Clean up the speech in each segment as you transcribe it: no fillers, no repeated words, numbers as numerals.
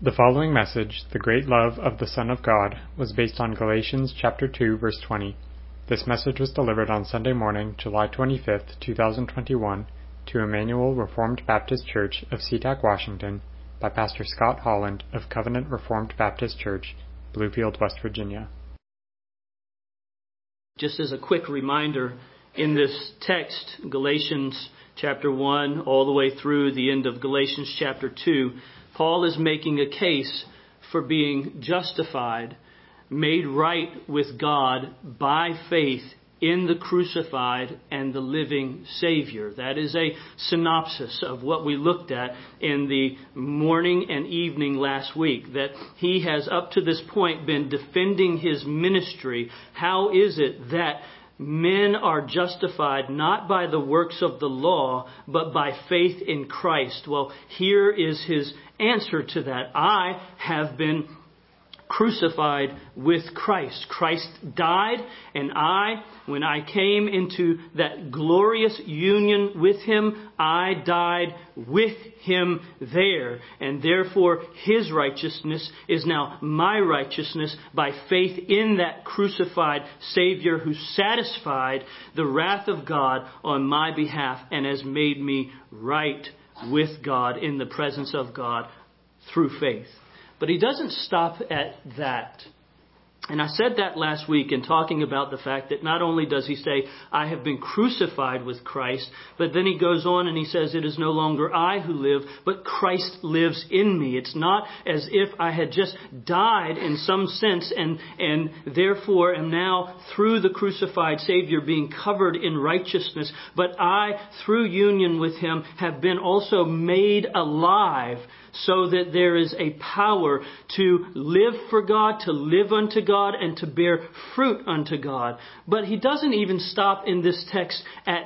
The following message, The Great Love of the Son of God, was based on Galatians chapter 2, verse 20. This message was delivered on Sunday morning, July 25th, 2021, to Emmanuel Reformed Baptist Church of SeaTac, Washington, by Pastor Scott Holland of Covenant Reformed Baptist Church, Bluefield, West Virginia. Just as a quick reminder, in this text, Galatians chapter 1, all the way through the end of Galatians chapter 2, Paul is making a case for being justified, made right with God by faith in the crucified and the living Savior. That is a synopsis of what we looked at in the morning and evening last week, that he has up to this point been defending his ministry. How is it that men are justified not by the works of the law, but by faith in Christ? Well, here is his answer to that. I have been crucified with Christ. Christ died, and when I came into that glorious union with Him, I died with Him there. And therefore, His righteousness is now my righteousness by faith in that crucified Savior who satisfied the wrath of God on my behalf and has made me right with God in the presence of God through faith. But he doesn't stop at that. And I said that last week in talking about the fact that not only does he say, I have been crucified with Christ, but then he goes on and he says, it is no longer I who live, but Christ lives in me. It's not as if I had just died in some sense and therefore am now through the crucified Savior being covered in righteousness, but I, through union with Him, have been also made alive, so that there is a power to live for God, to live unto God, and to bear fruit unto God. But he doesn't even stop in this text at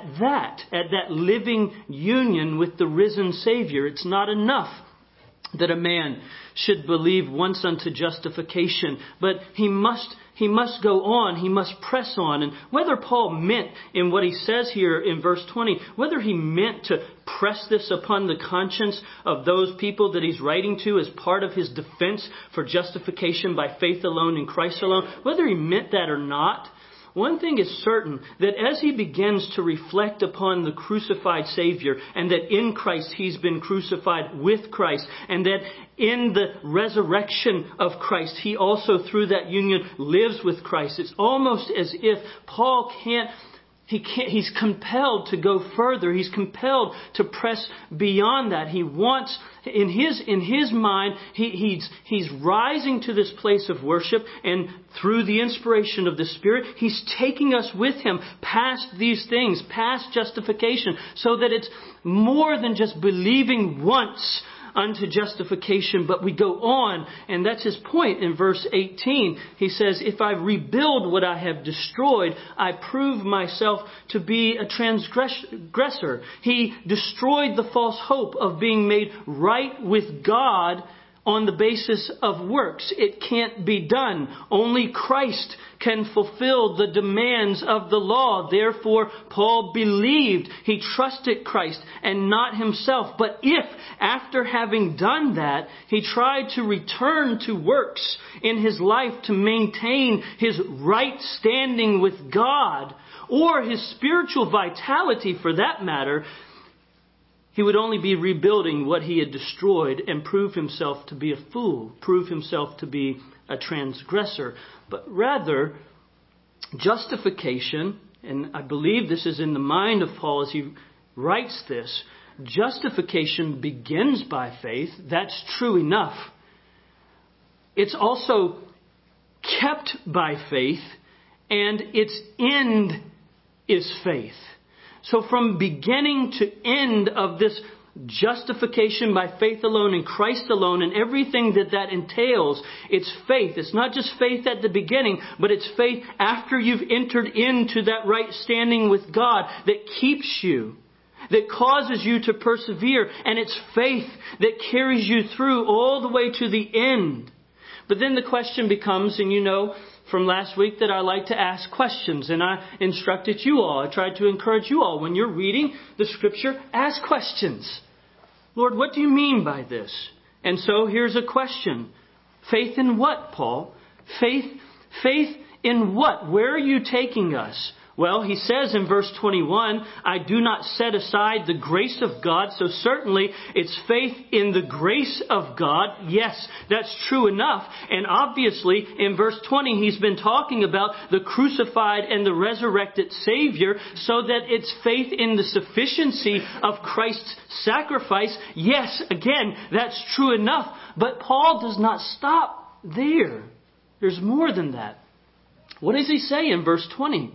that living union with the risen Savior. It's not enough that a man should believe once unto justification, but he must go on. He must press on. And whether Paul meant in what he says here in verse 20, whether he meant to press this upon the conscience of those people that he's writing to as part of his defense for justification by faith alone in Christ alone, whether he meant that or not, one thing is certain, that as he begins to reflect upon the crucified Savior, and that in Christ he's been crucified with Christ, and that in the resurrection of Christ he also through that union lives with Christ, it's almost as if Paul he's compelled to go further. He's compelled to press beyond that. He wants, in his mind, he's rising to this place of worship, and through the inspiration of the Spirit, he's taking us with him past these things, past justification, so that it's more than just believing once unto justification, but we go on, and that's his point in verse 18. He says, if I rebuild what I have destroyed, I prove myself to be a transgressor. He destroyed the false hope of being made right with God on the basis of works. It can't be done. Only Christ can fulfill the demands of the law. Therefore, Paul believed. He trusted Christ and not himself. But if, after having done that, he tried to return to works in his life to maintain his right standing with God, or his spiritual vitality for that matter, he would only be rebuilding what he had destroyed and prove himself to be a fool, prove himself to be a transgressor. But rather, justification, and I believe this is in the mind of Paul as he writes this, justification begins by faith. That's true enough. It's also kept by faith, and its end is faith. So from beginning to end of this justification by faith alone in Christ alone and everything that entails, it's faith. It's not just faith at the beginning, but it's faith after you've entered into that right standing with God that keeps you, that causes you to persevere. And it's faith that carries you through all the way to the end. But then the question becomes, and you know from last week that I like to ask questions, and I instructed you all. I tried to encourage you all. When you're reading the Scripture, ask questions. Lord, what do you mean by this? And so here's a question. Faith in what, Paul? Faith in what? Where are you taking us? Well, he says in verse 21, I do not set aside the grace of God. So certainly it's faith in the grace of God. Yes, that's true enough. And obviously in verse 20, he's been talking about the crucified and the resurrected Savior, so that it's faith in the sufficiency of Christ's sacrifice. Yes, again, that's true enough. But Paul does not stop there. There's more than that. What does he say in verse 20?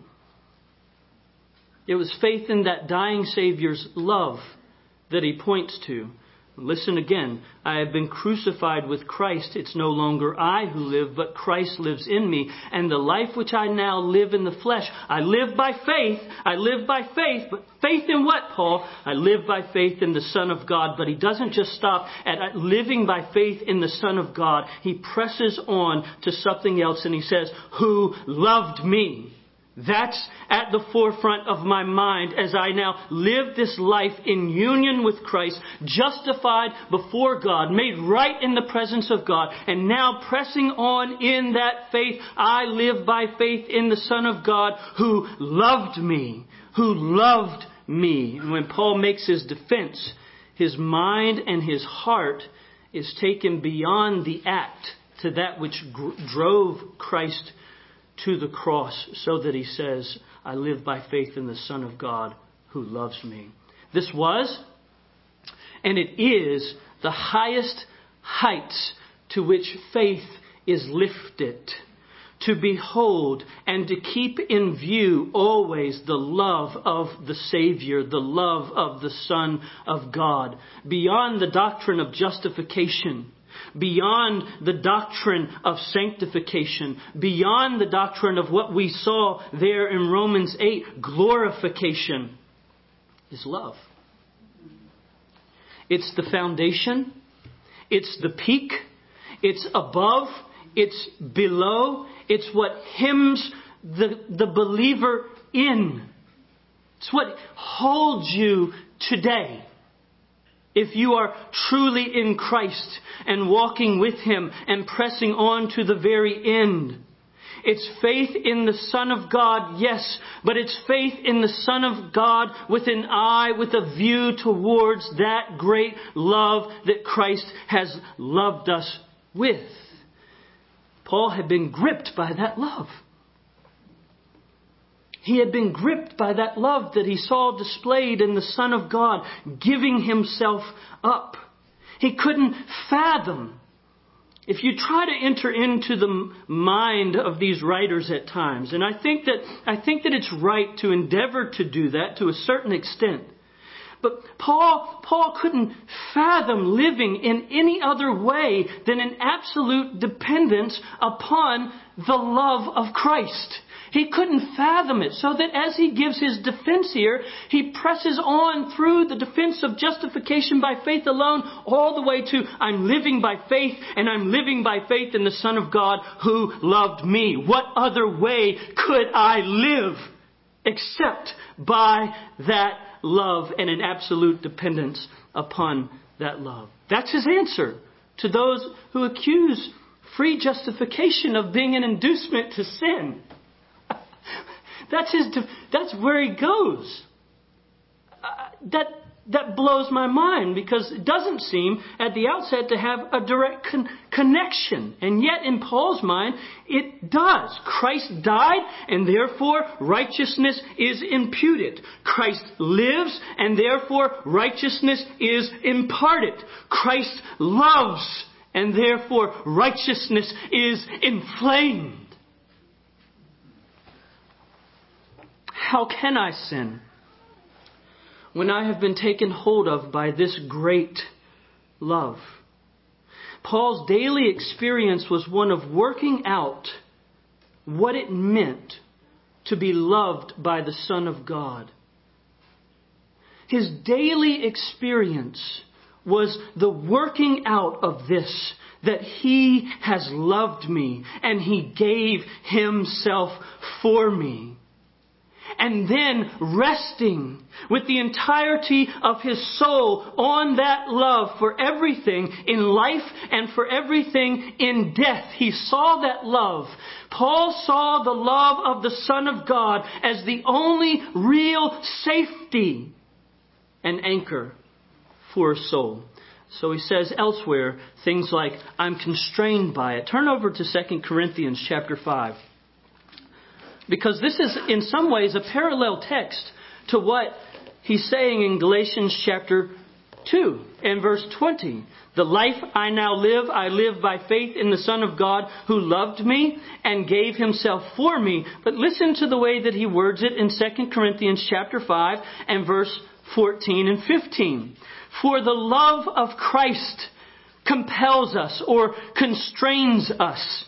It was faith in that dying Savior's love that he points to. Listen again. I have been crucified with Christ. It's no longer I who live, but Christ lives in me. And the life which I now live in the flesh, I live by faith. I live by faith. But faith in what, Paul? I live by faith in the Son of God. But he doesn't just stop at living by faith in the Son of God. He presses on to something else, and he says, who loved me. That's at the forefront of my mind as I now live this life in union with Christ, justified before God, made right in the presence of God, and now pressing on in that faith. I live by faith in the Son of God who loved me, And when Paul makes his defense, his mind and his heart is taken beyond the act to that which drove Christ to the cross, so that he says, I live by faith in the Son of God who loves me. This was, and it is, the highest heights to which faith is lifted. To behold and to keep in view always the love of the Savior, the love of the Son of God, beyond the doctrine of justification, beyond the doctrine of sanctification, beyond the doctrine of what we saw there in Romans 8, glorification, is love. It's the foundation. It's the peak. It's above. It's below. It's what hems the believer in. It's what holds you today. If you are truly in Christ and walking with Him and pressing on to the very end. It's faith in the Son of God, yes, but it's faith in the Son of God with an eye, with a view towards that great love that Christ has loved us with. Paul had been gripped by that love. He had been gripped by that love that he saw displayed in the Son of God, giving himself up. He couldn't fathom. If you try to enter into the mind of these writers at times, and I think that it's right to endeavor to do that to a certain extent. But Paul couldn't fathom living in any other way than an absolute dependence upon the love of Christ. He couldn't fathom it, so that as he gives his defense here, he presses on through the defense of justification by faith alone, all the way to I'm living by faith, and I'm living by faith in the Son of God who loved me. What other way could I live except by that love and an absolute dependence upon that love? That's his answer to those who accuse free justification of being an inducement to sin. That's where he goes. That blows my mind, because it doesn't seem at the outset to have a direct connection. And yet in Paul's mind, it does. Christ died, and therefore righteousness is imputed. Christ lives, and therefore righteousness is imparted. Christ loves, and therefore righteousness is inflamed. How can I sin when I have been taken hold of by this great love? Paul's daily experience was one of working out what it meant to be loved by the Son of God. His daily experience was the working out of this, that He has loved me and He gave Himself for me. and then resting with the entirety of his soul on that love for everything in life and for everything in death. He saw that love. Paul saw the love of the Son of God as the only real safety and anchor for a soul. So he says elsewhere things like, I'm constrained by it. Turn over to 2 Corinthians chapter 5. Because this is in some ways a parallel text to what he's saying in Galatians chapter 2 and verse 20. The life I now live, I live by faith in the Son of God who loved me and gave himself for me. But listen to the way that he words it in 2 Corinthians chapter 5 and verse 14 and 15. For the love of Christ compels us or constrains us.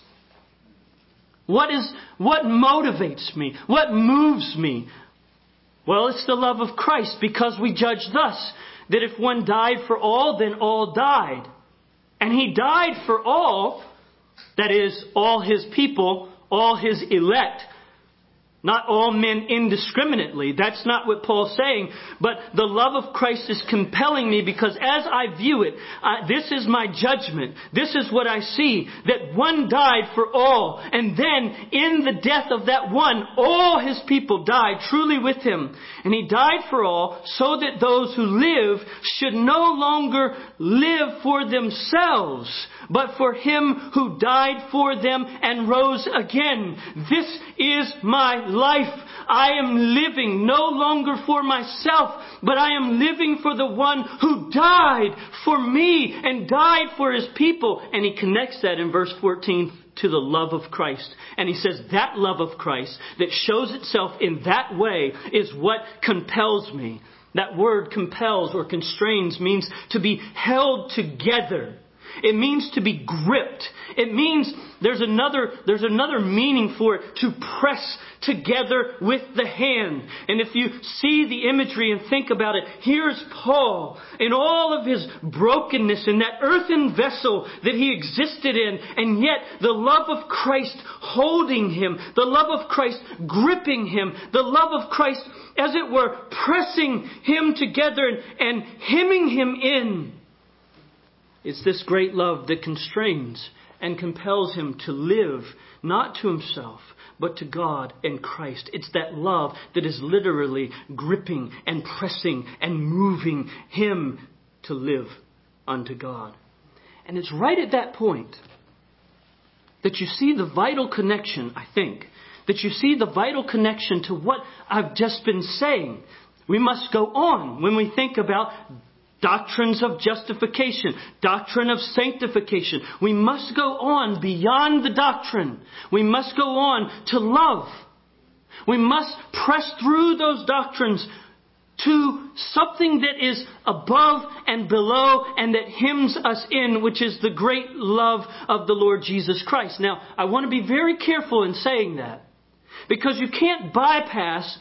What motivates me? What moves me? Well, it's the love of Christ, because we judge thus, that if one died for all, then all died. And he died for all, that is, all his people, all his elect. Not all men indiscriminately. That's not what Paul's saying. But the love of Christ is compelling me, because as I view it, this is my judgment. This is what I see. That one died for all. And then in the death of that one, all his people died truly with him. And he died for all, so that those who live should no longer live for themselves, but for him who died for them and rose again. This is my life. I am living no longer for myself, but I am living for the one who died for me and died for his people. And he connects that in verse 14 to the love of Christ. And he says that love of Christ that shows itself in that way is what compels me. That word compels or constrains means to be held together. It means to be gripped. It means there's another meaning for it, to press together with the hand. And if you see the imagery and think about it, here's Paul in all of his brokenness in that earthen vessel that he existed in, and yet the love of Christ holding him, the love of Christ gripping him, the love of Christ, as it were, pressing him together and hemming him in. It's this great love that constrains and compels him to live not to himself, but to God and Christ. It's that love that is literally gripping and pressing and moving him to live unto God. And it's right at that point that you see the vital connection, I think, that you see the vital connection to what I've just been saying. We must go on when we think about doctrines of justification, doctrine of sanctification. We must go on beyond the doctrine. We must go on to love. We must press through those doctrines to something that is above and below and that hems us in, which is the great love of the Lord Jesus Christ. Now, I want to be very careful in saying that, because you can't bypass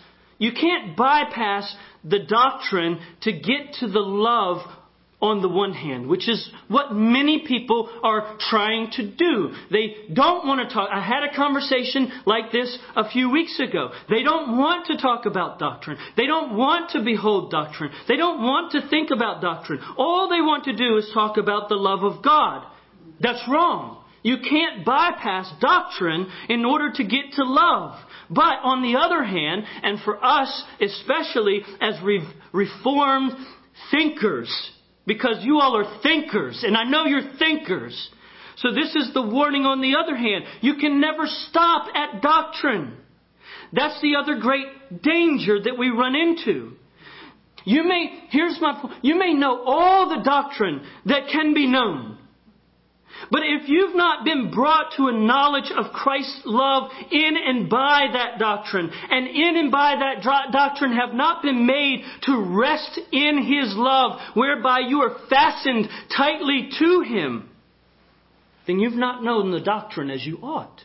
the doctrine to get to the love on the one hand, which is what many people are trying to do. They don't want to talk. I had a conversation like this a few weeks ago. They don't want to talk about doctrine. They don't want to behold doctrine. They don't want to think about doctrine. All they want to do is talk about the love of God. That's wrong. You can't bypass doctrine in order to get to love. But on the other hand, and for us especially as reformed thinkers, because you all are thinkers, and I know you're thinkers. So this is the warning on the other hand. You can never stop at doctrine. That's the other great danger that we run into. You may know all the doctrine that can be known. But if you've not been brought to a knowledge of Christ's love in and by that doctrine, and in and by that doctrine have not been made to rest in His love, whereby you are fastened tightly to Him, then you've not known the doctrine as you ought.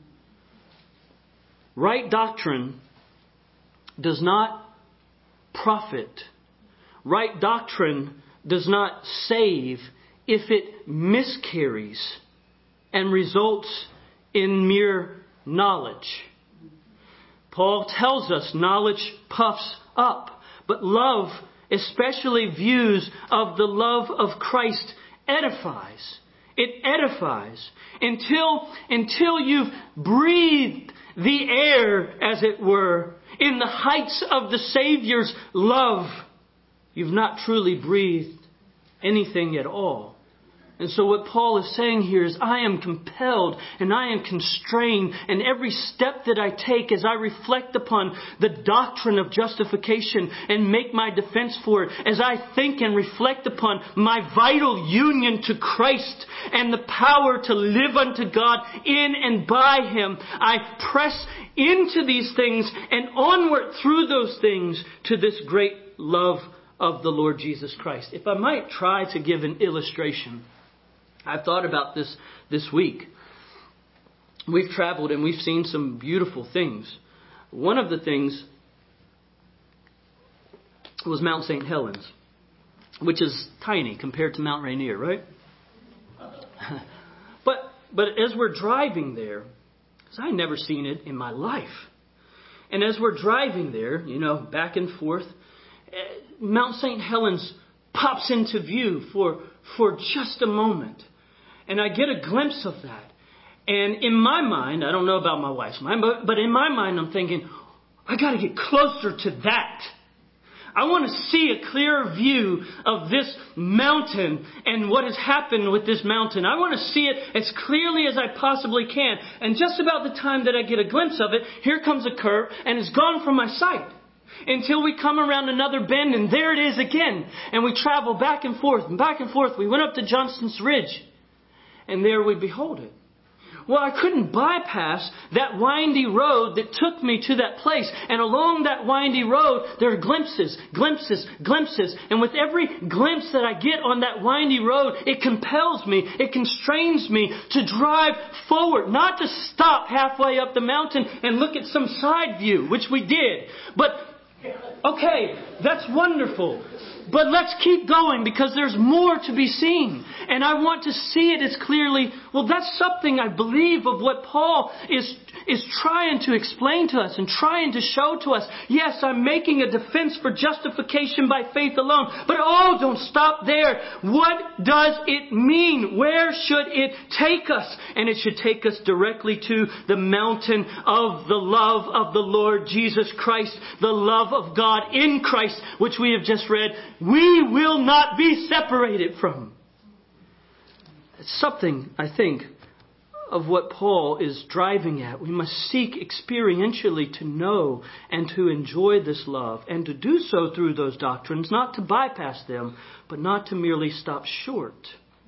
Right doctrine does not profit. Right doctrine does not save if it miscarries and results in mere knowledge. Paul tells us knowledge puffs up, but love, especially views of the love of Christ, edifies. It edifies until you've breathed the air, as it were, in the heights of the Savior's love. You've not truly breathed anything at all. And so what Paul is saying here is, I am compelled and I am constrained, and every step that I take as I reflect upon the doctrine of justification and make my defense for it, as I think and reflect upon my vital union to Christ and the power to live unto God in and by Him, I press into these things and onward through those things to this great love of the Lord Jesus Christ. If I might try to give an illustration, I've thought about this week. We've traveled and we've seen some beautiful things. One of the things was Mount St. Helens, which is tiny compared to Mount Rainier, right? But as we're driving there, because I'd never seen it in my life, and as we're driving there, back and forth, Mount St. Helens pops into view for just a moment. And I get a glimpse of that. And in my mind, I don't know about my wife's mind, but in my mind I'm thinking, I got to get closer to that. I want to see a clearer view of this mountain and what has happened with this mountain. I want to see it as clearly as I possibly can. And just about the time that I get a glimpse of it, here comes a curve and it's gone from my sight. Until we come around another bend and there it is again. And we travel back and forth and back and forth. We went up to Johnston's Ridge. And there we behold it. Well, I couldn't bypass that windy road that took me to that place. And along that windy road, there are glimpses. And with every glimpse that I get on that windy road, it compels me, it constrains me to drive forward. Not to stop halfway up the mountain and look at some side view, which we did. But, okay, that's wonderful. But let's keep going because there's more to be seen. And I want to see it as clearly. Well, that's something I believe of what Paul is trying to explain to us and trying to show to us. Yes, I'm making a defense for justification by faith alone. But don't stop there. What does it mean? Where should it take us? And it should take us directly to the mountain of the love of the Lord Jesus Christ, the love of God in Christ, which we have just read. We will not be separated from. It's something, I think, of what Paul is driving at. We must seek experientially to know and to enjoy this love, and to do so through those doctrines, not to bypass them, but not to merely stop short.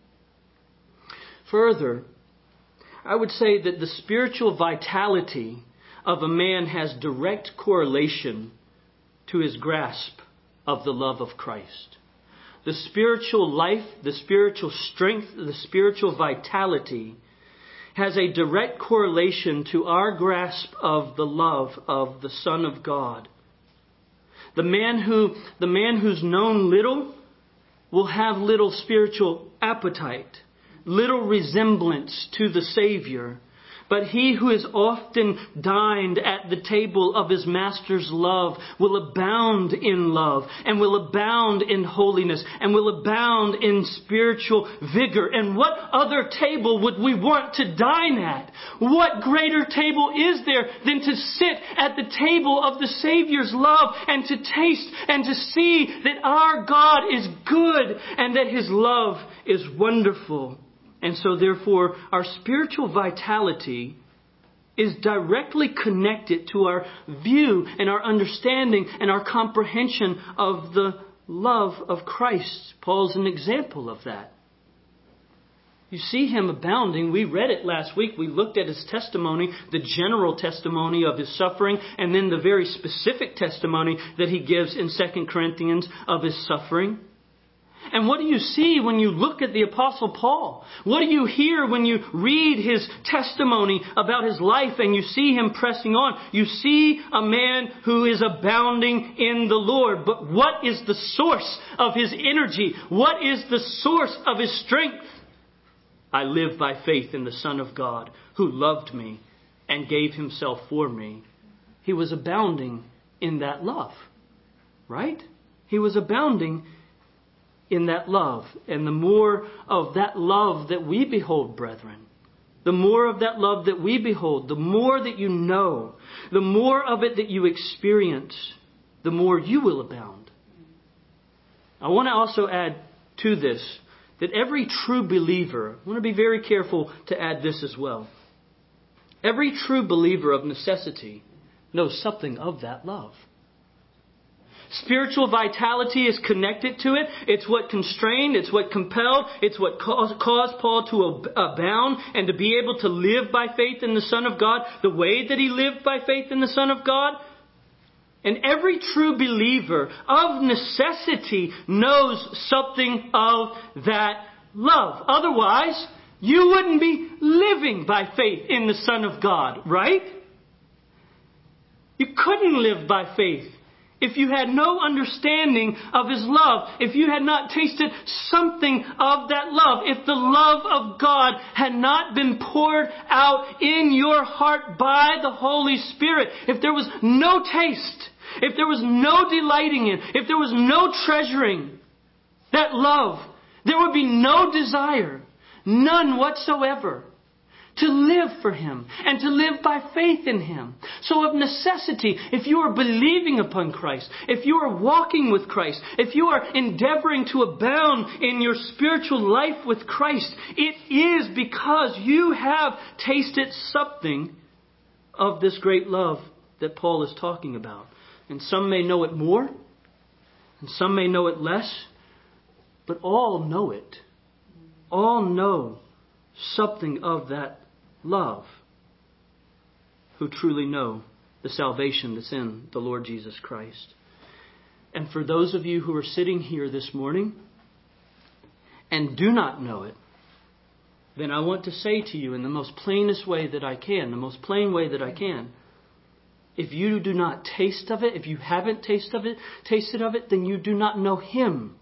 Further, I would say that the spiritual vitality of a man has direct correlation to his grasp of the love of Christ. The spiritual life, the spiritual strength, the spiritual vitality has a direct correlation to our grasp of the love of the Son of God. The man who's known little will have little spiritual appetite, little resemblance to the Savior. But he who is often dined at the table of his master's love will abound in love, and will abound in holiness, and will abound in spiritual vigor. And what other table would we want to dine at? What greater table is there than to sit at the table of the Savior's love and to taste and to see that our God is good and that His love is wonderful? And so therefore, our spiritual vitality is directly connected to our view and our understanding and our comprehension of the love of Christ. Paul's an example of that. You see him abounding. We read it last week. We looked at his testimony, the general testimony of his suffering, and then the very specific testimony that he gives in 2 Corinthians of his suffering. And what do you see when you look at the Apostle Paul? What do you hear when you read his testimony about his life and you see him pressing on? You see a man who is abounding in the Lord. But what is the source of his energy? What is the source of his strength? I live by faith in the Son of God who loved me and gave Himself for me. he was abounding in that love. Right? He was abounding in that love. And the more of that love that we behold, brethren, the more of that love that we behold, the more that you know, the more of it that you experience, the more you will abound. I want to also add to this that every true believer, I want to be very careful to add this as well. Every true believer of necessity knows something of that love. Spiritual vitality is connected to it. It's what constrained, it's what compelled, it's what caused Paul to abound and to be able to live by faith in the Son of God the way that he lived by faith in the Son of God. And every true believer of necessity knows something of that love. Otherwise, you wouldn't be living by faith in the Son of God, right? You couldn't live by faith if you had no understanding of His love, if you had not tasted something of that love, if the love of God had not been poured out in your heart by the Holy Spirit, if there was no taste, if there was no delighting in, if there was no treasuring that love, there would be no desire, none whatsoever, to live for Him and to live by faith in Him. So of necessity, if you are believing upon Christ, if you are walking with Christ, if you are endeavoring to abound in your spiritual life with Christ, it is because you have tasted something of this great love that Paul is talking about. And some may know it more, and some may know it less, but all know it. All know something of that love, who truly know the salvation that's in the Lord Jesus Christ. And for those of you who are sitting here this morning and do not know it, then I want to say to you in the most plainest way that I can, the most plain way that I can, if you do not taste of it, if you haven't tasted of it, then you do not know Him.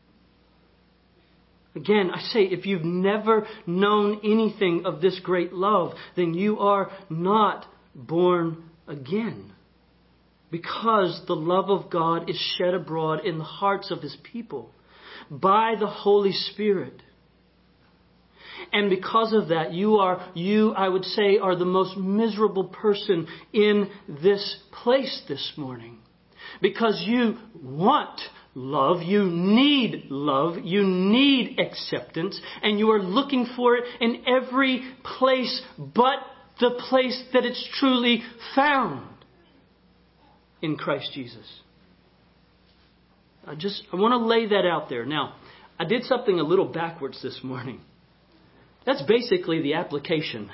Again, I say, if you've never known anything of this great love, then you are not born again. Because the love of God is shed abroad in the hearts of His people by the Holy Spirit. And because of that, you, I would say, are the most miserable person in this place this morning. Because you want love, you need acceptance, and you are looking for it in every place but the place that it's truly found in Christ Jesus. I want to lay that out there. Now, I did something a little backwards this morning. That's basically the application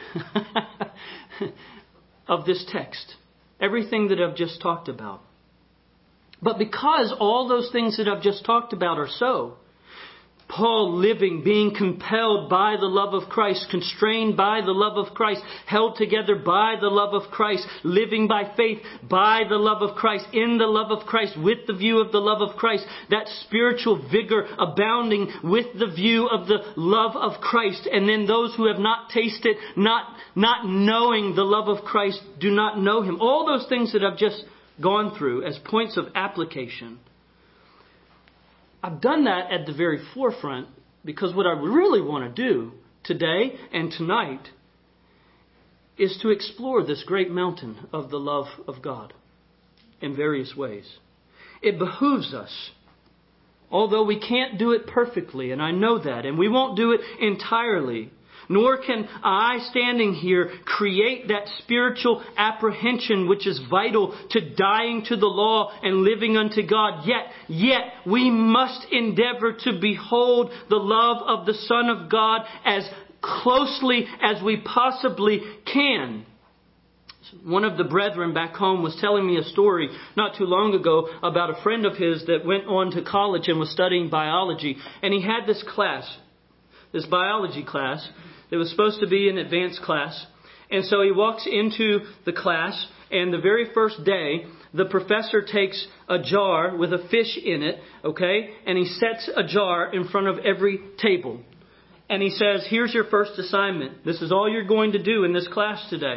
of this text. Everything that I've just talked about. But because all those things that I've just talked about are so, Paul living, being compelled by the love of Christ, constrained by the love of Christ, held together by the love of Christ, living by faith by the love of Christ, in the love of Christ, with the view of the love of Christ, that spiritual vigor abounding with the view of the love of Christ. And then those who have not tasted, not knowing the love of Christ, do not know Him. All those things that I've just gone through as points of application. I've done that at the very forefront because what I really want to do today and tonight is to explore this great mountain of the love of God in various ways. It behooves us, although we can't do it perfectly, and I know that, and we won't do it entirely. Nor can I, standing here, create that spiritual apprehension which is vital to dying to the law and living unto God. Yet we must endeavor to behold the love of the Son of God as closely as we possibly can. One of the brethren back home was telling me a story not too long ago about a friend of his that went on to college and was studying biology. And he had this biology class. It was supposed to be an advanced class. And so he walks into the class, and the very first day, the professor takes a jar with a fish in it, okay? And he sets a jar in front of every table. And he says, here's your first assignment. This is all you're going to do in this class today.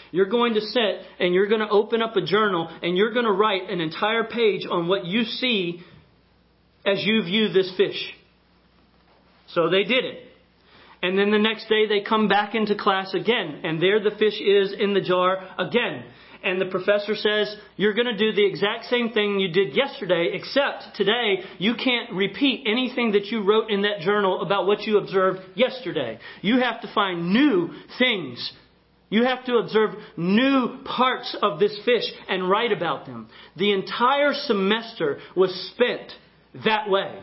You're going to sit and you're going to open up a journal and you're going to write an entire page on what you see as you view this fish. So they did it. And then the next day they come back into class again. And there the fish is in the jar again. And the professor says, you're going to do the exact same thing you did yesterday, except today you can't repeat anything that you wrote in that journal about what you observed yesterday. You have to find new things. You have to observe new parts of this fish and write about them. The entire semester was spent that way.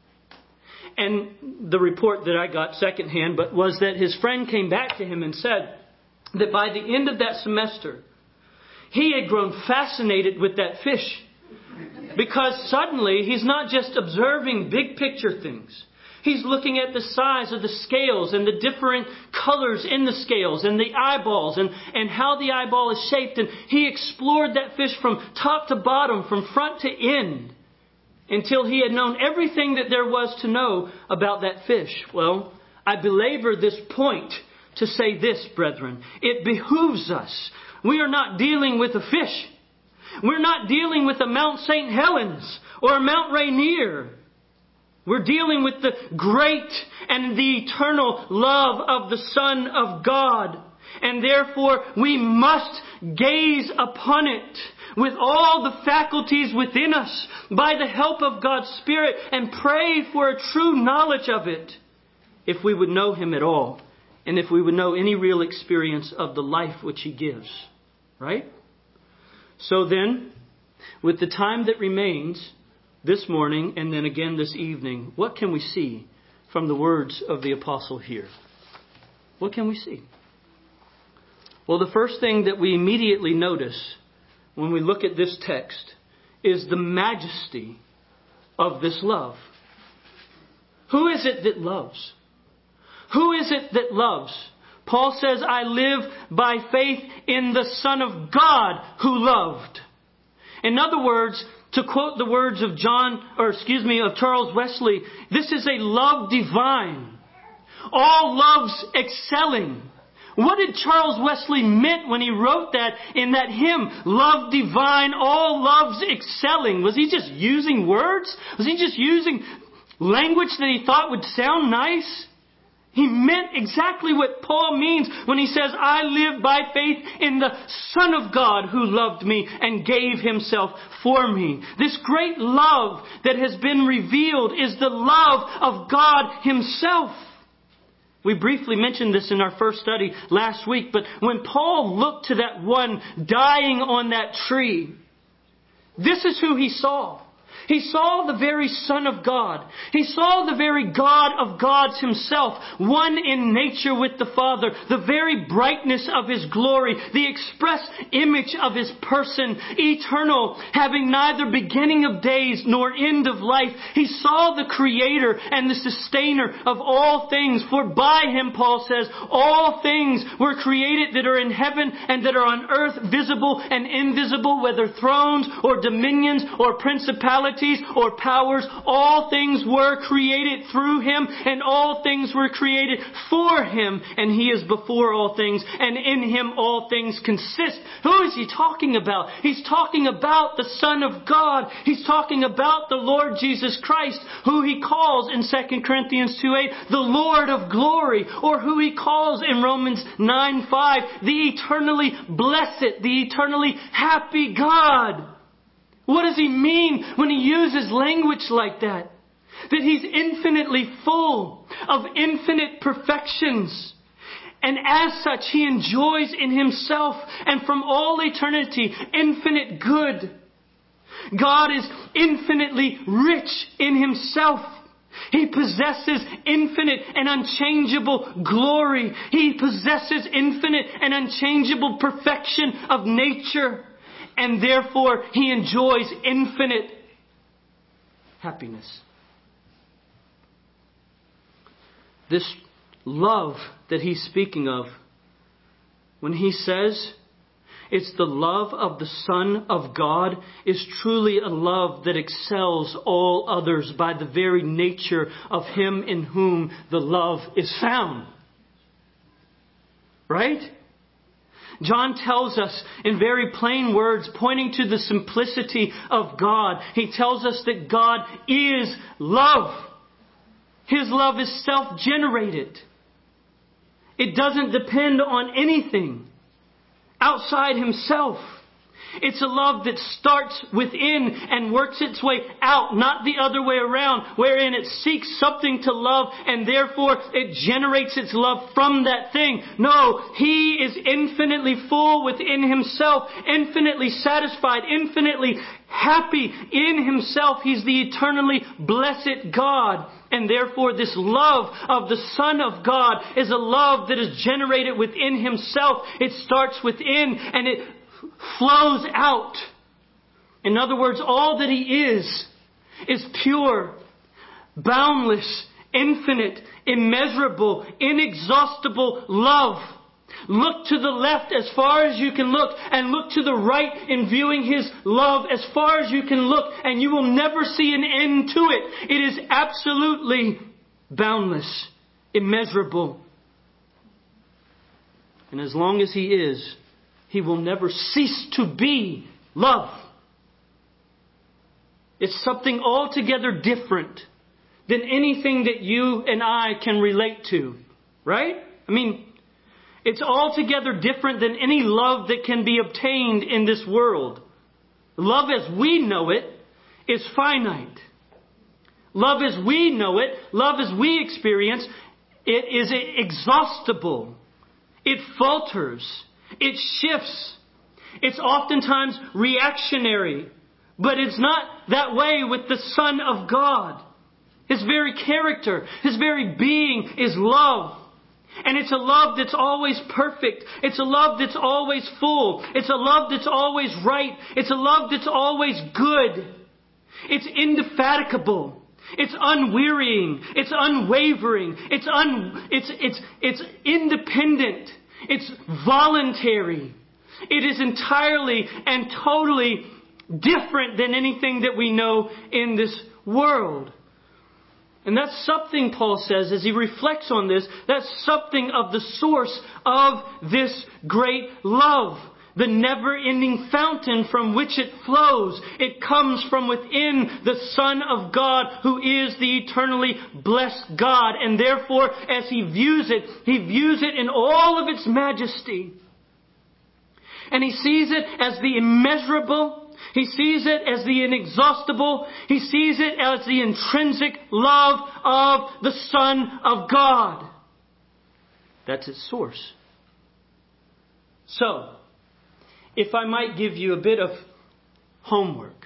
And the report that I got secondhand was that his friend came back to him and said that by the end of that semester, he had grown fascinated with that fish. Because suddenly he's not just observing big picture things. He's looking at the size of the scales and the different colors in the scales and the eyeballs and how the eyeball is shaped. And he explored that fish from top to bottom, from front to end, until he had known everything that there was to know about that fish. Well, I belabor this point to say this, brethren. It behooves us. We are not dealing with a fish. We're not dealing with a Mount St. Helens or a Mount Rainier. We're dealing with the great and the eternal love of the Son of God. And therefore, we must gaze upon it with all the faculties within us by the help of God's Spirit and pray for a true knowledge of it, if we would know Him at all. And if we would know any real experience of the life which He gives. Right? So then, with the time that remains this morning and then again this evening, what can we see from the words of the apostle here? What can we see? Well, the first thing that we immediately notice when we look at this text is the majesty of this love. Who is it that loves? Who is it that loves? Paul says, I live by faith in the Son of God who loved. In other words, to quote the words of Charles Wesley, this is a love divine. All loves excelling. What did Charles Wesley meant when he wrote that in that hymn, love divine, all loves excelling? Was he just using words? Was he just using language that he thought would sound nice? He meant exactly what Paul means when he says, I live by faith in the Son of God who loved me and gave Himself for me. This great love that has been revealed is the love of God Himself. We briefly mentioned this in our first study last week, but when Paul looked to that one dying on that tree, this is who he saw. He saw the very Son of God. He saw the very God of gods Himself, one in nature with the Father, the very brightness of His glory, the express image of His person, eternal, having neither beginning of days nor end of life. He saw the Creator and the Sustainer of all things. For by Him, Paul says, all things were created that are in heaven and that are on earth, visible and invisible, whether thrones or dominions or principalities or powers. All things were created through Him, and all things were created for Him, and He is before all things, and in Him all things consist. Who is he talking about? He's talking about the Son of God. He's talking about the Lord Jesus Christ, who He calls in 2 Corinthians 2:8 the Lord of glory, or who He calls in Romans 9:5 the eternally blessed, the eternally happy God. What does He mean when He uses language like that? That He's infinitely full of infinite perfections. And as such, He enjoys in Himself and from all eternity infinite good. God is infinitely rich in Himself. He possesses infinite and unchangeable glory. He possesses infinite and unchangeable perfection of nature. And therefore, He enjoys infinite happiness. This love that He's speaking of, when He says it's the love of the Son of God, is truly a love that excels all others by the very nature of Him in whom the love is found. Right? John tells us in very plain words, pointing to the simplicity of God. He tells us that God is love. His love is self-generated. It doesn't depend on anything outside Himself. It's a love that starts within and works its way out, not the other way around, wherein it seeks something to love and therefore it generates its love from that thing. No, He is infinitely full within Himself, infinitely satisfied, infinitely happy in Himself. He's the eternally blessed God. And therefore this love of the Son of God is a love that is generated within Himself. It starts within and it flows out. In other words, all that He is pure, boundless, infinite, immeasurable, inexhaustible love. Look to the left as far as you can look, and look to the right in viewing His love as far as you can look, and you will never see an end to it. It is absolutely boundless, immeasurable. And as long as He is, He will never cease to be love. It's something altogether different than anything that you and I can relate to. Right? I mean, it's altogether different than any love that can be obtained in this world. Love as we know it is finite. Love as we know it, love as we experience, it is exhaustible. It falters. It shifts. It's oftentimes reactionary. But it's not that way with the Son of God. His very character, His very being is love. And it's a love that's always perfect. It's a love that's always full. It's a love that's always right. It's a love that's always good. It's indefatigable. It's unwearying. It's unwavering. It's independent. It's voluntary. It is entirely and totally different than anything that we know in this world. And that's something, Paul says, as he reflects on this, that's something of the source of this great love. The never-ending fountain from which it flows. It comes from within the Son of God, who is the eternally blessed God. And therefore, as he views it in all of its majesty. And he sees it as the immeasurable. He sees it as the inexhaustible. He sees it as the intrinsic love of the Son of God. That's its source. So, if I might give you a bit of homework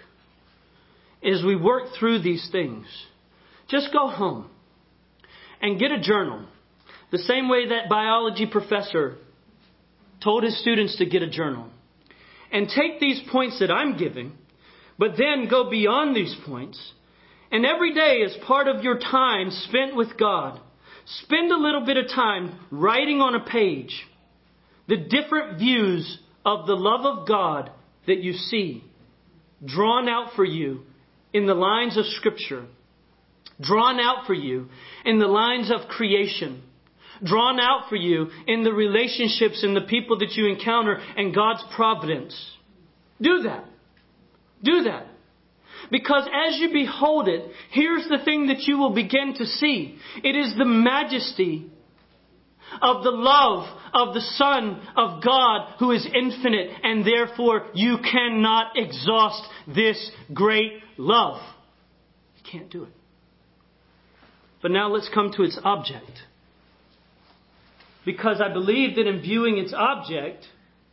as we work through these things, just go home and get a journal. The same way that biology professor told his students to get a journal. And take these points that I'm giving, but then go beyond these points. And every day as part of your time spent with God, spend a little bit of time writing on a page the different views of the love of God that you see, drawn out for you in the lines of Scripture, drawn out for you in the lines of creation, drawn out for you in the relationships and the people that you encounter and God's providence. Do that. Do that. Because as you behold it, here's the thing that you will begin to see. It is the majesty of the love of the Son of God, who is infinite, and therefore you cannot exhaust this great love. You can't do it. But now let's come to its object. Because I believe that in viewing its object,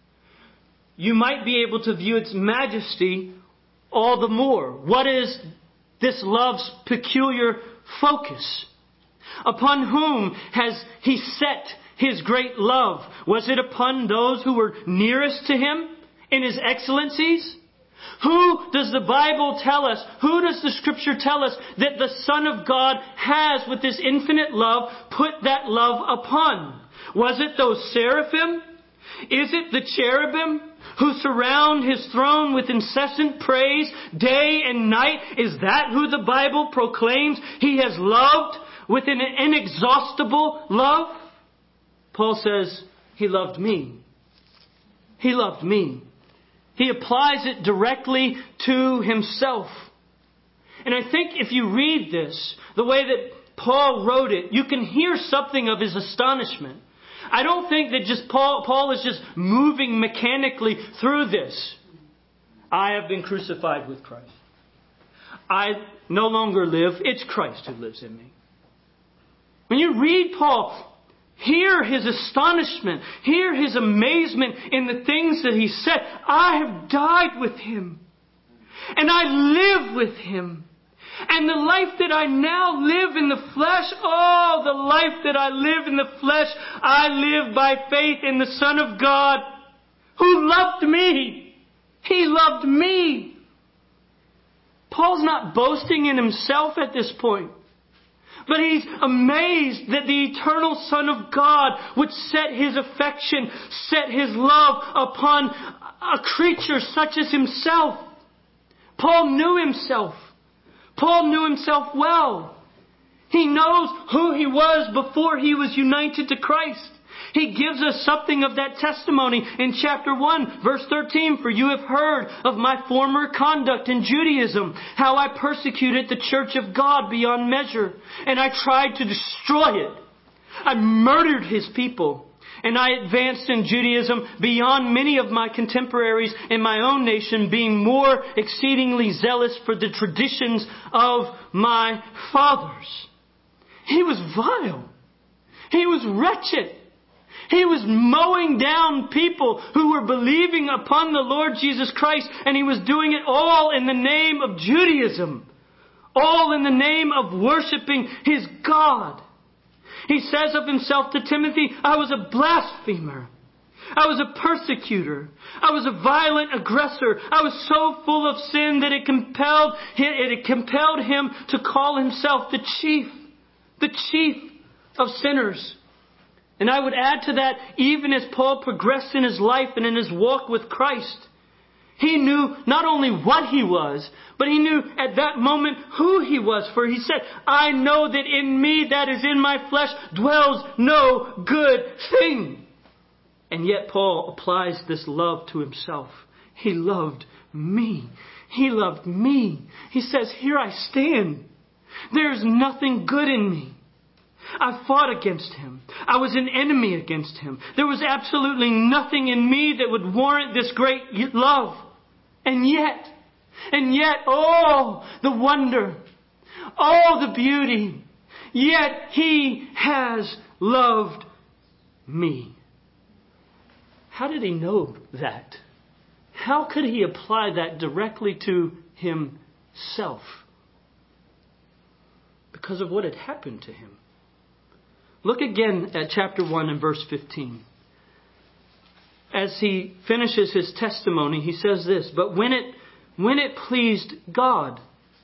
you might be able to view its majesty all the more. What is this love's peculiar focus? Upon whom has He set His great love? Was it upon those who were nearest to Him in His excellencies? Who does the Bible tell us, who does the Scripture tell us that the Son of God has, with this infinite love, put that love upon? Was it those seraphim? Is it the cherubim who surround His throne with incessant praise day and night? Is that who the Bible proclaims He has loved with an inexhaustible love? Paul says, He loved me. He loved me. He applies it directly to himself. And I think if you read this, the way that Paul wrote it, you can hear something of his astonishment. I don't think that just Paul is just moving mechanically through this. I have been crucified with Christ. I no longer live. It's Christ who lives in me. When you read Paul, hear his astonishment. Hear his amazement in the things that he said. I have died with him. And I live with him. And the life that I now live in the flesh, the life that I live in the flesh, I live by faith in the Son of God who loved me. He loved me. Paul's not boasting in himself at this point. But he's amazed that the eternal Son of God would set his affection, set his love upon a creature such as himself. Paul knew himself. Paul knew himself well. He knows who he was before he was united to Christ. He gives us something of that testimony in chapter 1, verse 13. For you have heard of my former conduct in Judaism, how I persecuted the church of God beyond measure, and I tried to destroy it. I murdered his people, and I advanced in Judaism beyond many of my contemporaries in my own nation, being more exceedingly zealous for the traditions of my fathers. He was vile. He was wretched. He was mowing down people who were believing upon the Lord Jesus Christ, and he was doing it all in the name of Judaism. All in the name of worshiping his God. He says of himself to Timothy, I was a blasphemer. I was a persecutor. I was a violent aggressor. I was so full of sin that it compelled him to call himself the chief of sinners. And I would add to that, even as Paul progressed in his life and in his walk with Christ, he knew not only what he was, but he knew at that moment who he was. For he said, I know that in me, that is in my flesh, dwells no good thing. And yet Paul applies this love to himself. He loved me. He loved me. He says, here I stand. There is nothing good in me. I fought against him. I was an enemy against him. There was absolutely nothing in me that would warrant this great love. And yet, the wonder, the beauty, yet he has loved me. How did he know that? How could he apply that directly to himself? Because of what had happened to him. Look again at chapter 1 and verse 15. As he finishes his testimony, he says this, but when it pleased God.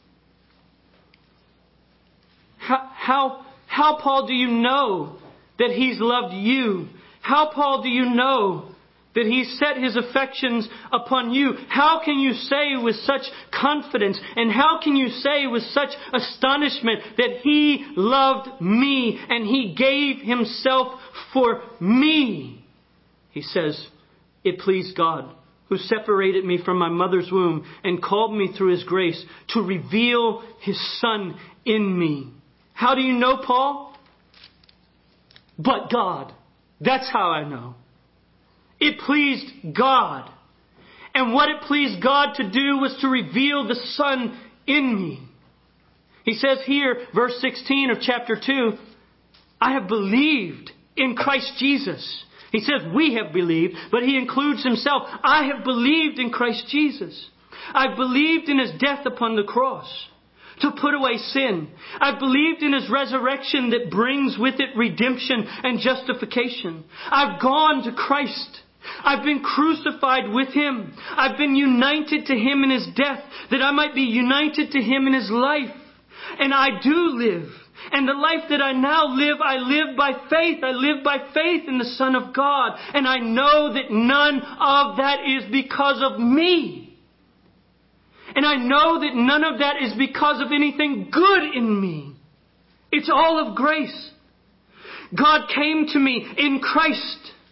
How, Paul, do you know that he's loved you? How, Paul, do you know that he set his affections upon you? How can you say with such confidence, and how can you say with such astonishment that he loved me and he gave himself for me? He says, it pleased God, who separated me from my mother's womb and called me through his grace to reveal his Son in me. How do you know, Paul? But God. That's how I know. It pleased God. And what it pleased God to do was to reveal the Son in me. He says here, verse 16 of chapter 2, I have believed in Christ Jesus. He says we have believed, but he includes himself. I have believed in Christ Jesus. I've believed in his death upon the cross to put away sin. I've believed in his resurrection that brings with it redemption and justification. I've gone to Christ. I've been crucified with him. I've been united to him in his death that I might be united to him in his life. And I do live. And the life that I now live, I live by faith. I live by faith in the Son of God. And I know that none of that is because of me. And I know that none of that is because of anything good in me. It's all of grace. God came to me in Christ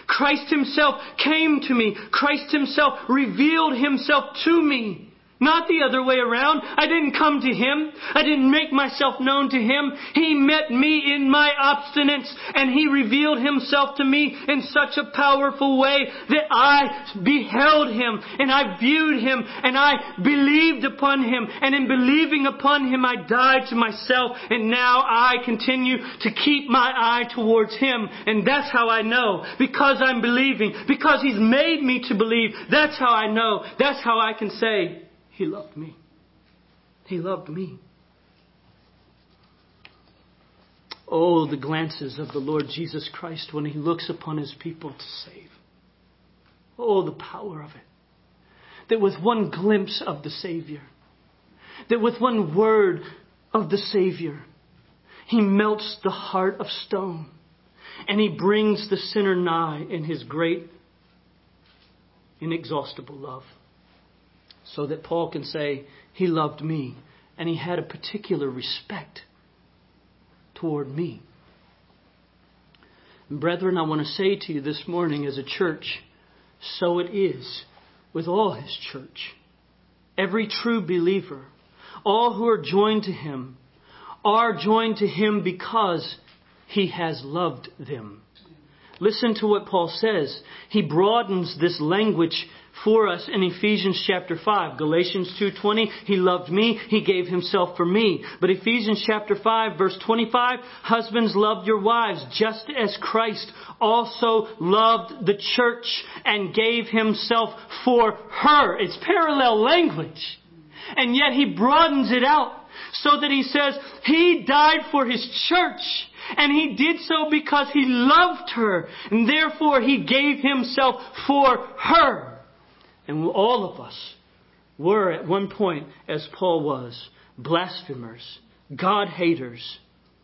Christ Himself came to me. Christ Himself revealed Himself to me. Not the other way around. I didn't come to Him. I didn't make myself known to Him. He met me in my obstinance, and He revealed Himself to me in such a powerful way that I beheld Him, and I viewed Him, and I believed upon Him. And in believing upon Him, I died to myself, and now I continue to keep my eye towards Him. And that's how I know. Because I'm believing. Because He's made me to believe. That's how I know. That's how I can say, He loved me. He loved me. Oh, the glances of the Lord Jesus Christ when He looks upon His people to save. Oh, the power of it. That with one glimpse of the Savior, that with one word of the Savior, He melts the heart of stone and He brings the sinner nigh in His great, inexhaustible love. So that Paul can say, He loved me, and He had a particular respect toward me. And brethren, I want to say to you this morning as a church, so it is with all His church. Every true believer, all who are joined to Him, are joined to Him because He has loved them. Listen to what Paul says. He broadens this language for us in Ephesians chapter 5. Galatians 2:20, He loved me, He gave Himself for me. But Ephesians chapter 5 verse 25, husbands, love your wives just as Christ also loved the church and gave Himself for her. It's parallel language. And yet He broadens it out so that He says He died for His church. And He did so because He loved her. And therefore He gave Himself for her. And all of us were at one point, as Paul was, blasphemers, God-haters.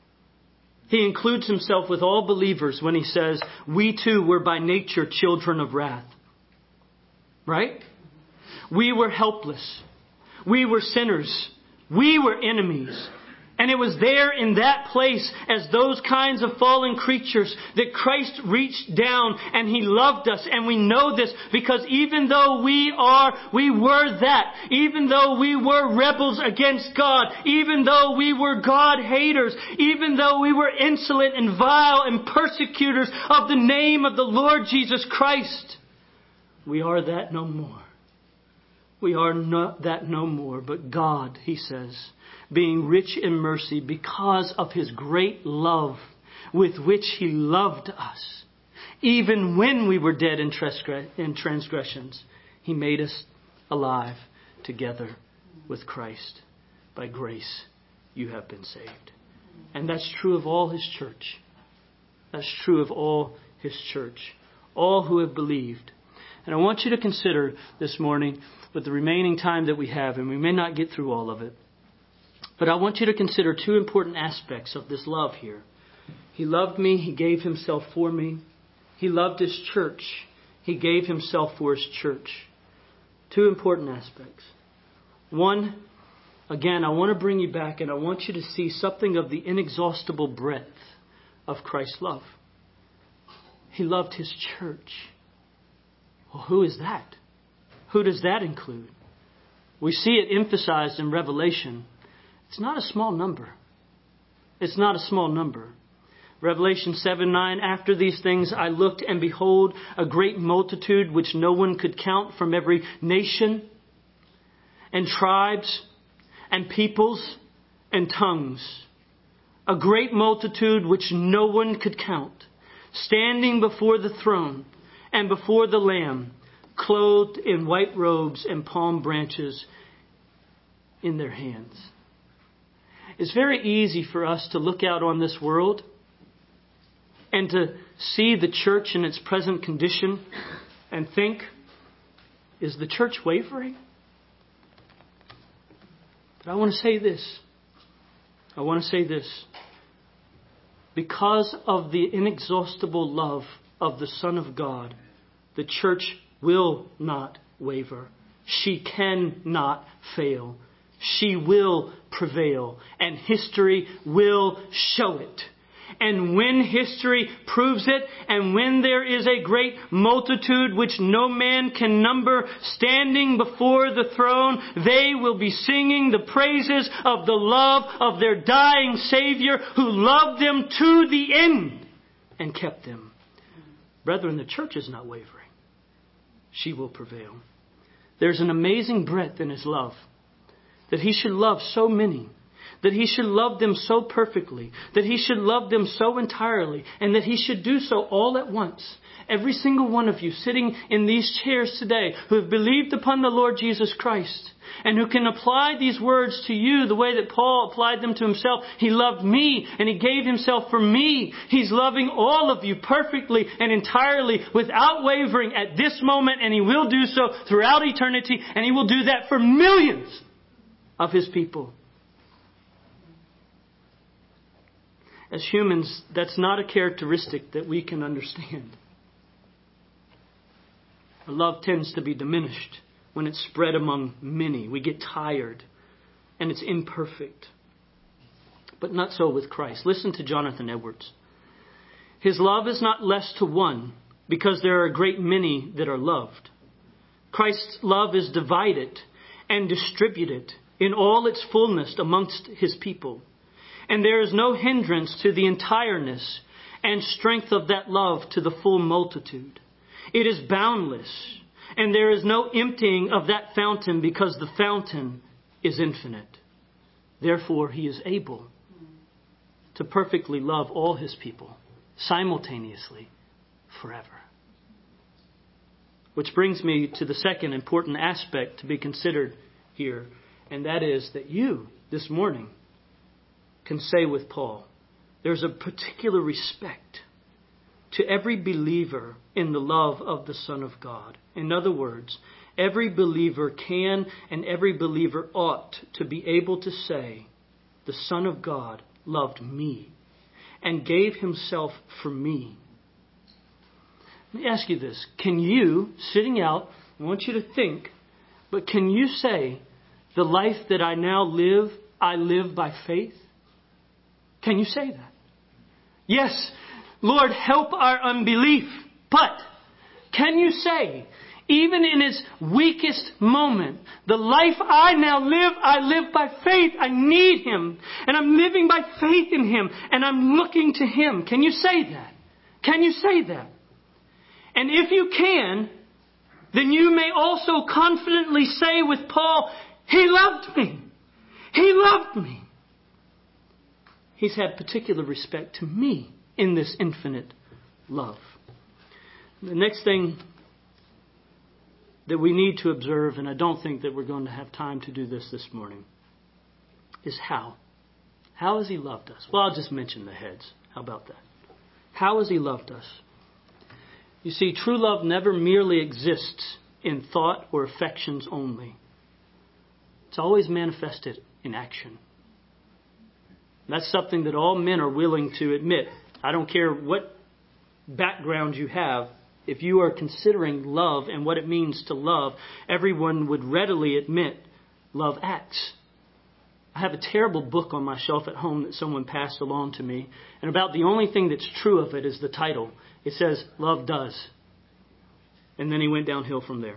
He includes himself with all believers when he says, we too were by nature children of wrath. Right? We were helpless. We were sinners. We were enemies. And it was there in that place as those kinds of fallen creatures that Christ reached down and He loved us. And we know this because even though we were that, even though we were rebels against God, even though we were God haters, even though we were insolent and vile and persecutors of the name of the Lord Jesus Christ, we are that no more. We are not that no more, but God, He says, being rich in mercy because of His great love with which He loved us. Even when we were dead in transgressions, He made us alive together with Christ. By grace, you have been saved. And that's true of all His church. That's true of all His church. All who have believed. And I want you to consider this morning, with the remaining time that we have, and we may not get through all of it, but I want you to consider two important aspects of this love here. He loved me. He gave Himself for me. He loved His church. He gave Himself for His church. Two important aspects. One, again, I want to bring you back and I want you to see something of the inexhaustible breadth of Christ's love. He loved His church. Well, who is that? Who does that include? We see it emphasized in Revelation. It's not a small number. It's not a small number. Revelation 7:9, after these things I looked, and behold, a great multitude which no one could count, from every nation and tribes and peoples and tongues. A great multitude which no one could count, standing before the throne and before the Lamb, clothed in white robes and palm branches in their hands. It's very easy for us to look out on this world and to see the church in its present condition and think, is the church wavering? But I want to say this. Because of the inexhaustible love of the Son of God, the church will not waver. She cannot fail. She will prevail, and history will show it. And when history proves it, and when there is a great multitude which no man can number standing before the throne, they will be singing the praises of the love of their dying Savior, who loved them to the end and kept them. Brethren, the church is not wavering. She will prevail. There's an amazing breadth in His love, that He should love so many, that He should love them so perfectly, that He should love them so entirely, and that He should do so all at once. Every single one of you sitting in these chairs today who have believed upon the Lord Jesus Christ and who can apply these words to you the way that Paul applied them to himself. He loved me and He gave Himself for me. He's loving all of you perfectly and entirely without wavering at this moment, and He will do so throughout eternity, and He will do that for millions of His people. As humans, that's not a characteristic that we can understand. Our love tends to be diminished when it's spread among many. We get tired and it's imperfect. But not so with Christ. Listen to Jonathan Edwards. His love is not less to one because there are a great many that are loved. Christ's love is divided and distributed in all its fullness amongst His people. And there is no hindrance to the entireness and strength of that love to the full multitude. It is boundless, and there is no emptying of that fountain because the fountain is infinite. Therefore, He is able to perfectly love all His people simultaneously forever. Which brings me to the second important aspect to be considered here, and that is that you, this morning, can say with Paul, there's a particular respect to every believer in the love of the Son of God. In other words, every believer can and every believer ought to be able to say, the Son of God loved me and gave Himself for me. Let me ask you this. Can you, sitting out, I want you to think, but can you say, the life that I now live, I live by faith? Can you say that? Yes, Lord, help our unbelief. But can you say, even in its weakest moment, the life I now live, I live by faith. I need Him. And I'm living by faith in Him. And I'm looking to Him. Can you say that? Can you say that? And if you can, then you may also confidently say with Paul, He loved me. He loved me. He's had particular respect to me in this infinite love. The next thing that we need to observe, and I don't think that we're going to have time to do this morning, is how. How has He loved us? Well, I'll just mention the heads. How about that? How has He loved us? You see, true love never merely exists in thought or affections only. It's always manifested in action. That's something that all men are willing to admit. I don't care what background you have. If you are considering love and what it means to love, everyone would readily admit love acts. I have a terrible book on my shelf at home that someone passed along to me. And about the only thing that's true of it is the title. It says, Love Does. And then he went downhill from there.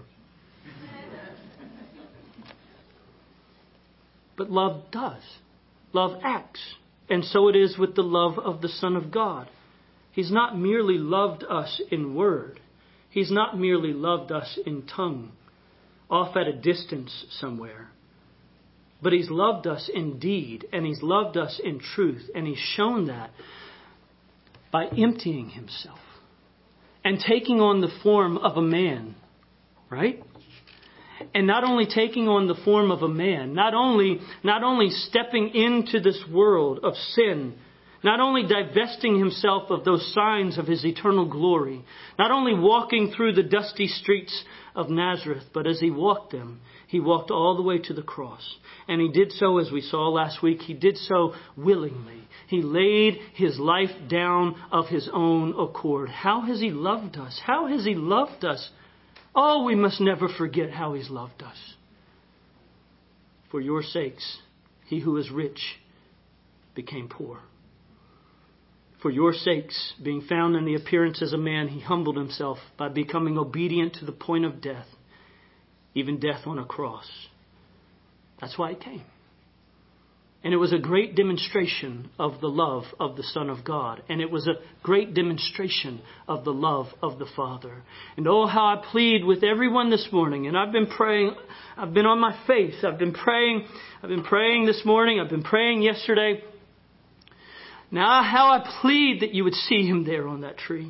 But love does. Love acts. And so it is with the love of the Son of God. He's not merely loved us in word. He's not merely loved us in tongue, off at a distance somewhere. But He's loved us in deed, and He's loved us in truth. And He's shown that by emptying Himself and taking on the form of a man, right? And not only taking on the form of a man, not only stepping into this world of sin, not only divesting Himself of those signs of His eternal glory, not only walking through the dusty streets of Nazareth, but as He walked them, He walked all the way to the cross. And He did so, as we saw last week, He did so willingly. He laid His life down of His own accord. How has He loved us? How has He loved us? Oh, we must never forget how He's loved us. For your sakes, He who is rich became poor. For your sakes, being found in the appearance as a man, he humbled himself by becoming obedient to the point of death, even death on a cross. That's why he came. And it was a great demonstration of the love of the Son of God. And it was a great demonstration of the love of the Father. And oh, how I plead with everyone this morning. And I've been praying. I've been on my face. I've been praying this morning. I've been praying yesterday. Now, how I plead that you would see him there on that tree.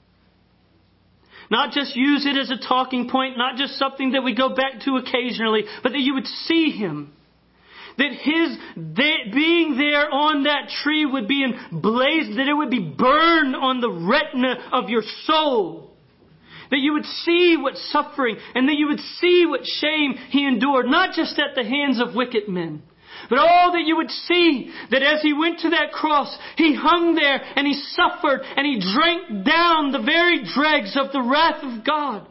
Not just use it as a talking point, not just something that we go back to occasionally, but that you would see him. That his being there on that tree would be emblazoned, that it would be burned on the retina of your soul. That you would see what suffering and that you would see what shame he endured, not just at the hands of wicked men, but all that you would see that as he went to that cross, he hung there and he suffered and he drank down the very dregs of the wrath of God.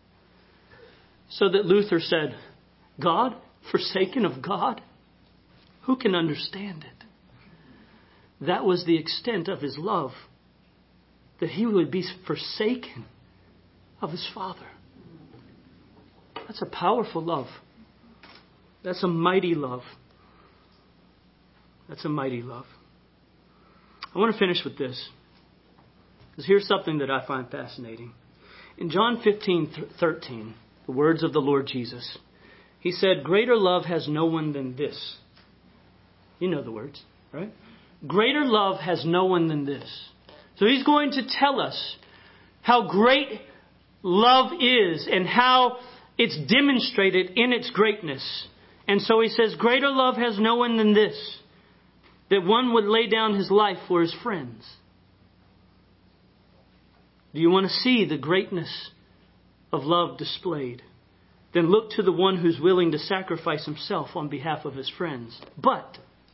So that Luther said, God, forsaken of God? Who can understand it? That was the extent of his love. That he would be forsaken of his Father. That's a powerful love. That's a mighty love. That's a mighty love. I want to finish with this. Because here's something that I find fascinating. In John 15:13, the words of the Lord Jesus, he said, greater love has no one than this. You know the words, right? Greater love has no one than this. So he's going to tell us how great love is and how it's demonstrated in its greatness. And so he says, greater love has no one than this, that one would lay down his life for his friends. Do you want to see the greatness of love displayed? Then look to the one who's willing to sacrifice himself on behalf of his friends. But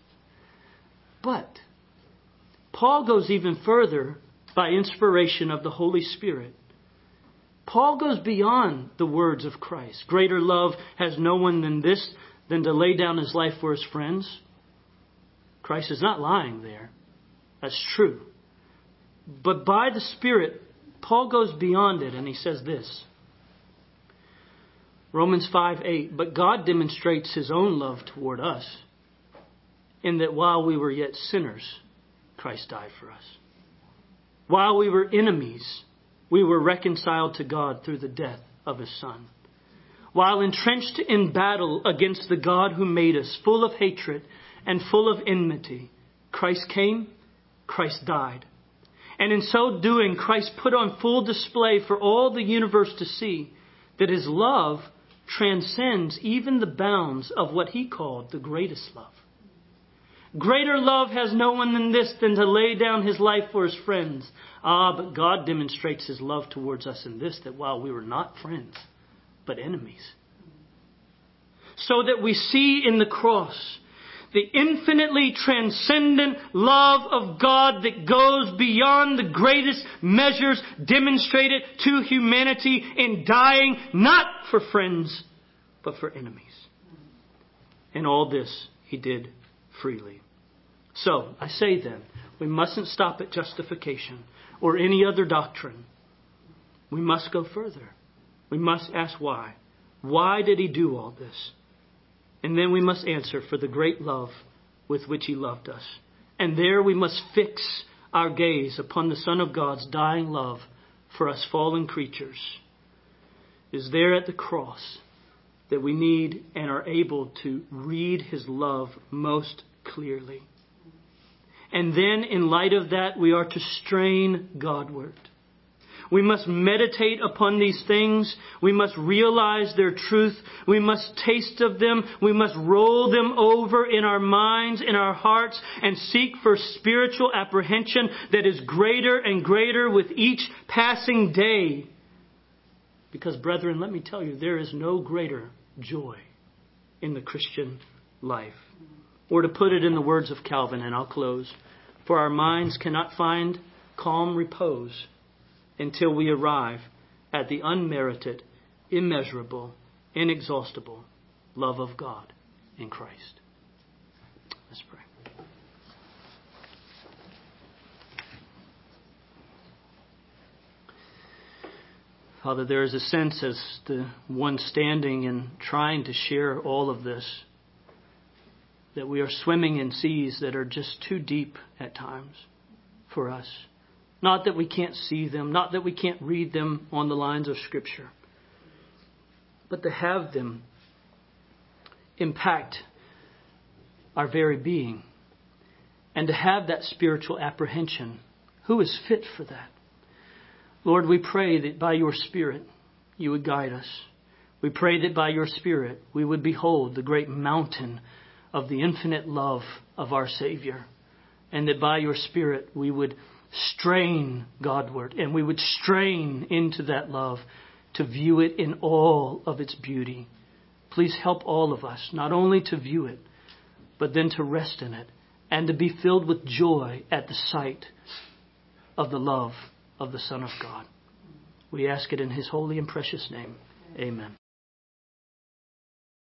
Paul goes even further by inspiration of the Holy Spirit. Paul goes beyond the words of Christ. Greater love has no one than this, than to lay down his life for his friends. Christ is not lying there. That's true. But by the Spirit, Paul goes beyond it and he says this. Romans 5:8, but God demonstrates his own love toward us, in that while we were yet sinners, Christ died for us. While we were enemies, we were reconciled to God through the death of his Son. While entrenched in battle against the God who made us, full of hatred and full of enmity, Christ came, Christ died. And in so doing, Christ put on full display for all the universe to see that his love transcends even the bounds of what he called the greatest love. Greater love has no one than this, than to lay down his life for his friends. But God demonstrates his love towards us in this, that while we were not friends, but enemies. So that we see in the cross the infinitely transcendent love of God that goes beyond the greatest measures demonstrated to humanity in dying not for friends, but for enemies. And all this he did freely. So, I say then, we mustn't stop at justification or any other doctrine. We must go further. We must ask why. Why did he do all this? And then we must answer for the great love with which he loved us. And there we must fix our gaze upon the Son of God's dying love for us fallen creatures. It is there at the cross that we need and are able to read his love most clearly. And then in light of that, we are to strain Godward. We must meditate upon these things. We must realize their truth. We must taste of them. We must roll them over in our minds, in our hearts, and seek for spiritual apprehension that is greater and greater with each passing day. Because, brethren, let me tell you, there is no greater joy in the Christian life. Or to put it in the words of Calvin, and I'll close, for our minds cannot find calm repose until we arrive at the unmerited, immeasurable, inexhaustible love of God in Christ. Let's pray. Father, there is a sense as the one standing and trying to share all of this, that we are swimming in seas that are just too deep at times for us. Not that we can't see them, not that we can't read them on the lines of Scripture, but to have them impact our very being, and to have that spiritual apprehension. Who is fit for that? Lord, we pray that by your Spirit you would guide us. We pray that by your Spirit we would behold the great mountain of the infinite love of our Savior, and that by your Spirit we would strain Godward, and we would strain into that love to view it in all of its beauty. Please help all of us not only to view it, but then to rest in it and to be filled with joy at the sight of the love of the Son of God. We ask it in his holy and precious name. Amen.